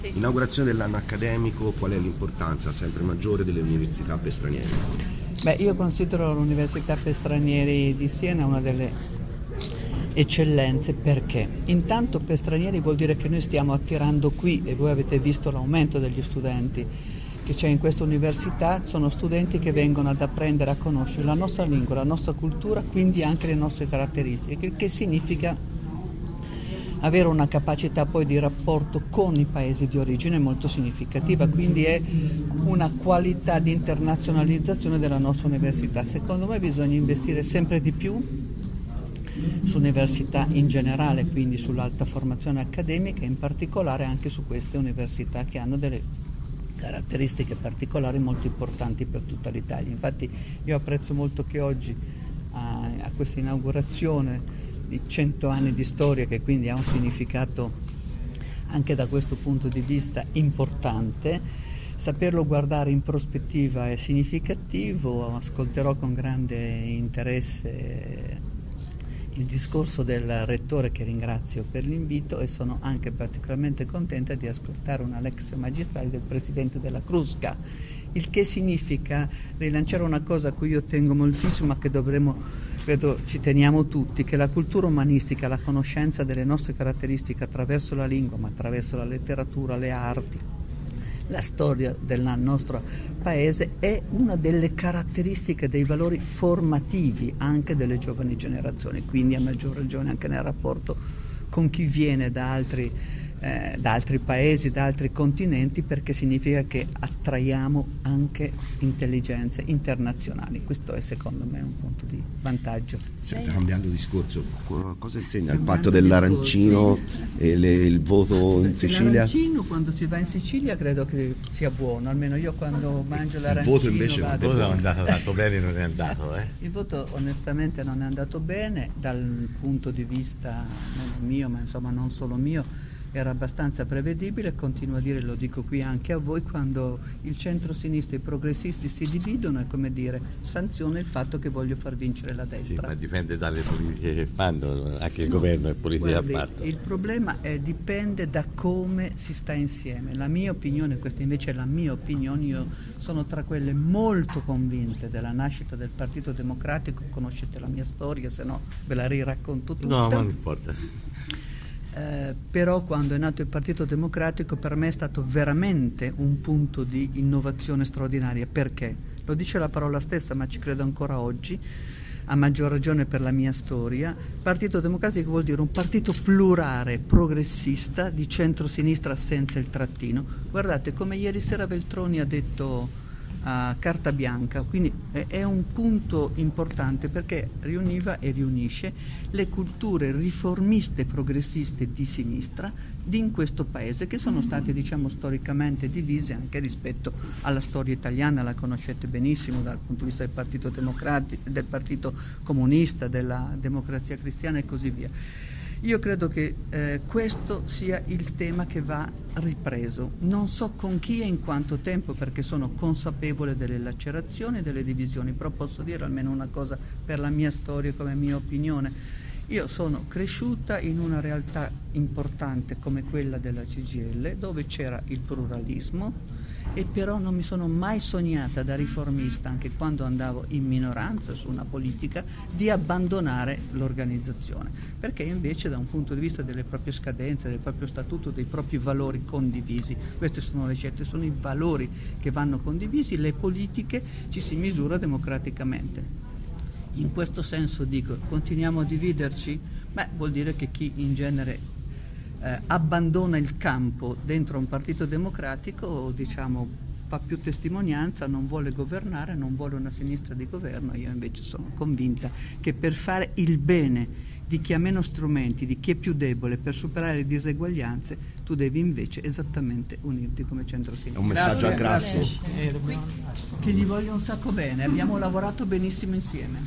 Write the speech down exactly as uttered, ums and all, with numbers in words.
Sì. Inaugurazione dell'anno accademico, qual è l'importanza sempre maggiore delle università per stranieri? Beh, io considero l'Università per Stranieri di Siena una delle eccellenze. Perché? Intanto per stranieri vuol dire che noi stiamo attirando qui, e voi avete visto l'aumento degli studenti che c'è in questa università, sono studenti che vengono ad apprendere a conoscere la nostra lingua, la nostra cultura, quindi anche le nostre caratteristiche, il che significa avere una capacità poi di rapporto con i paesi di origine molto significativa, quindi è una qualità di internazionalizzazione della nostra università. Secondo me bisogna investire sempre di più su università in generale, quindi sull'alta formazione accademica e in particolare anche su queste università che hanno delle caratteristiche particolari molto importanti per tutta l'Italia. Infatti io apprezzo molto che oggi a, a questa inaugurazione di cento anni di storia, che quindi ha un significato anche da questo punto di vista importante, saperlo guardare in prospettiva è significativo. Ascolterò con grande interesse il discorso del rettore, che ringrazio per l'invito, e sono anche particolarmente contenta di ascoltare una lex magistrale del presidente della Crusca, il che significa rilanciare una cosa a cui io tengo moltissimo, ma che dovremmo, credo ci teniamo tutti, che la cultura umanistica, la conoscenza delle nostre caratteristiche attraverso la lingua, ma attraverso la letteratura, le arti, la storia del nostro paese, è una delle caratteristiche dei valori formativi anche delle giovani generazioni, quindi a maggior ragione anche nel rapporto con chi viene da altri Eh, da altri paesi, da altri continenti, perché significa che attraiamo anche intelligenze internazionali. Questo è secondo me un punto di vantaggio. Senta, cambiando discorso, cosa insegna il patto dell'arancino e le, il voto in Sicilia? L'arancino quando si va in Sicilia credo che sia buono, almeno io quando mangio l'arancino. Il voto invece vado... il voto non è andato tanto bene, non è andato. Eh? Il voto onestamente non è andato bene dal punto di vista non mio, ma insomma non solo mio. Era abbastanza prevedibile, continuo a dire, lo dico qui anche a voi, quando il centro-sinistra e i progressisti si dividono è come dire sanziona il fatto che voglio far vincere la destra. Sì, ma dipende dalle politiche che fanno, anche il no, governo è politica guardi, fatto. Il problema è dipende da come si sta insieme. La mia opinione, questa invece è la mia opinione, io sono tra quelle molto convinte della nascita del Partito Democratico, conoscete la mia storia, se no ve la riracconto tutta. No, ma non importa. Eh, però quando è nato il Partito Democratico per me è stato veramente un punto di innovazione straordinaria. Perché? Lo dice la parola stessa, ma ci credo ancora oggi, a maggior ragione per la mia storia. Partito Democratico vuol dire un partito plurale, progressista, di centro-sinistra senza il trattino. Guardate, come ieri sera Veltroni ha detto a carta bianca, quindi è un punto importante perché riuniva e riunisce le culture riformiste e progressiste di sinistra di in questo paese, che sono state diciamo storicamente divise anche rispetto alla storia italiana, la conoscete benissimo dal punto di vista del Partito Democratico, del Partito Comunista, della Democrazia Cristiana e così via. Io credo che eh, questo sia il tema che va ripreso. Non so con chi e in quanto tempo, perché sono consapevole delle lacerazioni e delle divisioni, però posso dire almeno una cosa per la mia storia, come mia opinione. Io sono cresciuta in una realtà importante come quella della C G I L, dove c'era il pluralismo, e però non mi sono mai sognata da riformista, anche quando andavo in minoranza su una politica, di abbandonare l'organizzazione, perché invece da un punto di vista delle proprie scadenze, del proprio statuto, dei propri valori condivisi, queste sono le scelte, sono i valori che vanno condivisi, le politiche ci si misura democraticamente. In questo senso dico, continuiamo a dividerci? Beh, vuol dire che chi in genere Eh, abbandona il campo dentro un partito democratico, diciamo, fa più testimonianza, non vuole governare, non vuole una sinistra di governo. Io invece sono convinta che per fare il bene di chi ha meno strumenti, di chi è più debole, per superare le diseguaglianze, tu devi invece esattamente unirti come centro-sinistra. È un messaggio a Grasso. Che gli voglio un sacco bene, abbiamo lavorato benissimo insieme.